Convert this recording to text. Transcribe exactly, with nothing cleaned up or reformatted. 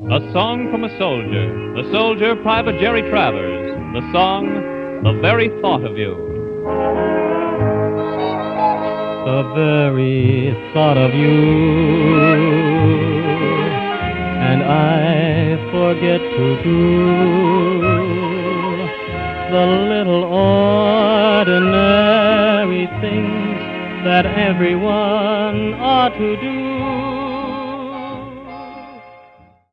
A song from a soldier, the soldier Private Jerry Travers. The song, The Very Thought of You. The very thought of you, and I forget to do the little ordinary things that everyone ought to do.